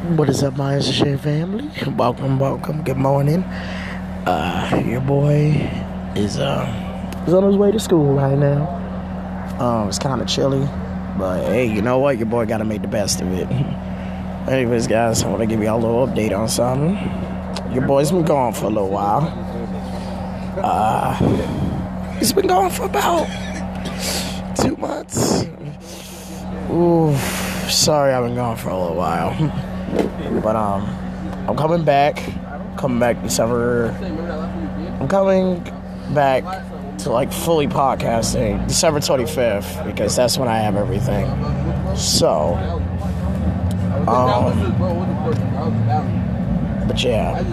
What is up, my SJ family? Welcome. Good morning. Your boy is on his way to school right now. It's kind of chilly, but hey, you know what? Your boy got to make the best of it. Anyways, guys, I want to give y'all a little update on something. Your boy's been gone for a little while. He's been gone for about 2 months. Ooh, sorry, I've been gone for a little while. But I'm coming back December. I'm coming back to like fully podcasting December 25th because that's when I have everything. So, but yeah.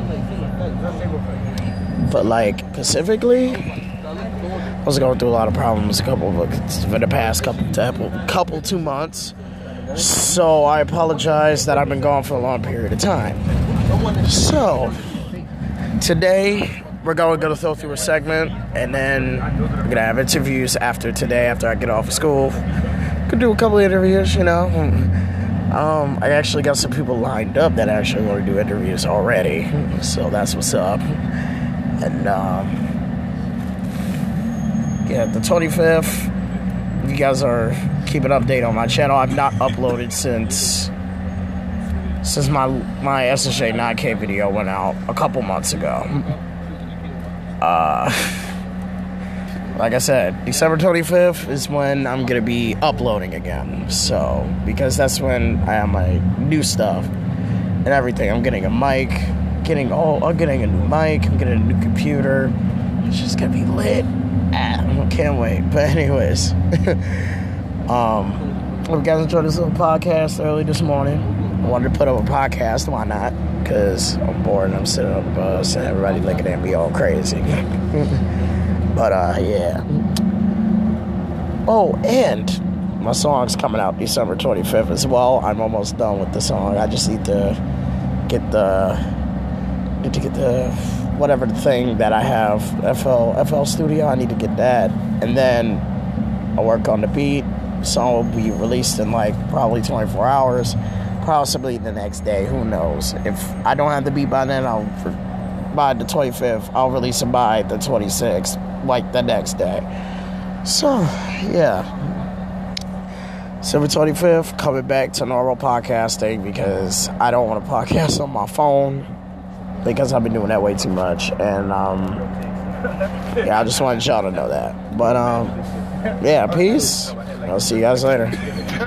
But like specifically, I was going through a lot of problems for the past couple 2 months. So I apologize that I've been gone for a long period of time. So today we're going to go through a segment, and then we're gonna have interviews after I get off of school. Could do a couple of interviews, you know. I actually got some people lined up that actually want to do interviews already, so that's what's up. And yeah, the 25th. You guys are keeping an update on my channel. I've not uploaded since my SSJ 9K video went out a couple months ago. Like I said, December 25th is when I'm gonna be uploading again. So because that's when I have my new stuff and everything. I'm getting a mic, I'm getting a new mic, I'm getting a new computer. It's just gonna be lit. I can't wait. But anyways, hope you guys enjoyed this little podcast early this morning. I wanted to put up a podcast. Why not? Because I'm bored and I'm sitting on the bus and everybody looking at me all crazy. But yeah. Oh, and my song's coming out December 25th as well. I'm almost done with the song. I just need to get the whatever the thing that I have, FL Studio. I need to get that, and then I'll work on the beat. The song will be released in like probably 24 hours, possibly the next day. Who knows? If I don't have the beat by then, by the 25th. I'll release it by the 26th, like the next day. So yeah, December 25th, coming back to normal podcasting because I don't want to podcast on my phone. Because I've been doing that way too much. And, yeah, I just wanted y'all to know that. But, yeah, peace. I'll see you guys later.